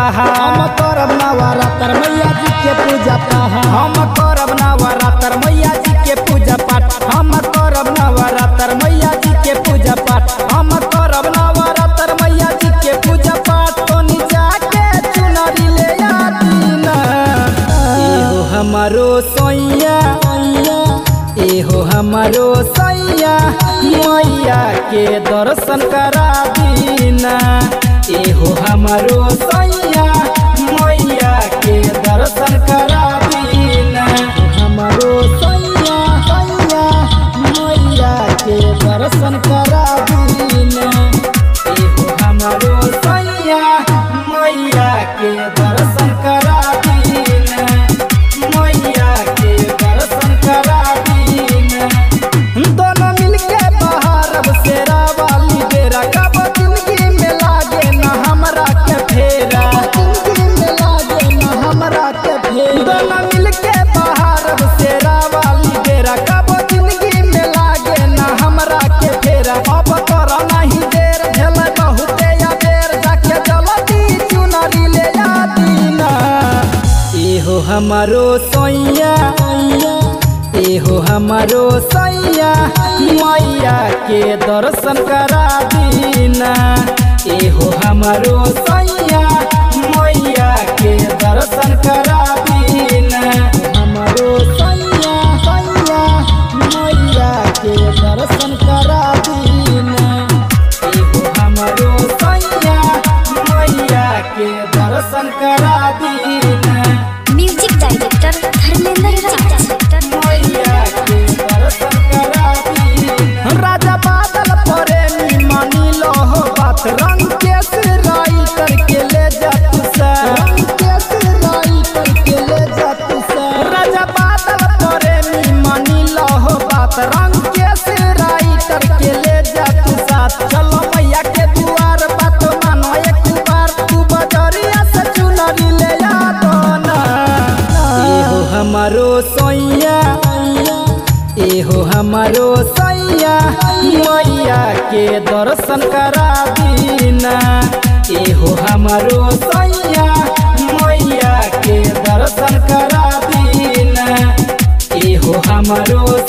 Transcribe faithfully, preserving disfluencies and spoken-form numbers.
पहाड़। हम करब नवरात्र मैया जी के पूजा पाठ। हम करब नवरात्र मैया जी के पूजा पाठ। हम करब नवरात्र मैया जी के पूजा पाठ। हम करब नवरात्र मैया जी के पूजा पाठ। तो नीचा के चुनरी ले आदीन एहो हमारो सैया एहो हमारो सैया मैया के दर्शन करा दीना। एहो हमारो सैया मैया के दर्शन करा दीना। हमारो सैया सैया मैया के दर्शन करा दीना। एहो हमारो सैया मैया के दर्शन करा दीना। मैया के दर्शन करा दीना। दोनों मिलके बहारब शेरा वाली बेरा। कब जिंदगी में लागे ना हमरा के फेरा। जिंदगी में लागे ना हमरा के फेरा। दोनों मिलके बहारब शेरा वाली बेरा। कब जिंदगी में लागे ना हमरा के फेरा। अब कर नहीं देर भेल बहुते अबेर। जाके जल्दी चुनरी ले आदीना। एहो हमारो सैया एहो हमारो सैया मैया के दर्शन करा दीना। एहो हमारो सैया मैया के दर्शन करा दीना। हमारो सैया सैया मैया के दर्शन करा दीना। एहो हमारो सैया मैया के दर्शन करा दीना। Music director Dharmendra Raja. मैया के दर्शन करा दीना। राजा बादल प्रेमी मानी लो हो बात। रंग के सिराई करके ले जा तू सा। रंग के सिराई करके ले जा तू सा। राजा बादल प्रेमी मानी लो हो बात। रंग के सिराई करके ले जा तू साथ। चलो मैया के दुआर बात मानो एक बार। तू बजरिया से चुनरी ले आ दो ना। एहो हमारो सैया एहो हमारो सैया मैया के दर्शन करा दीना। एहो हमारो सैया मैया के दर्शन करा दीना। एहो हमारो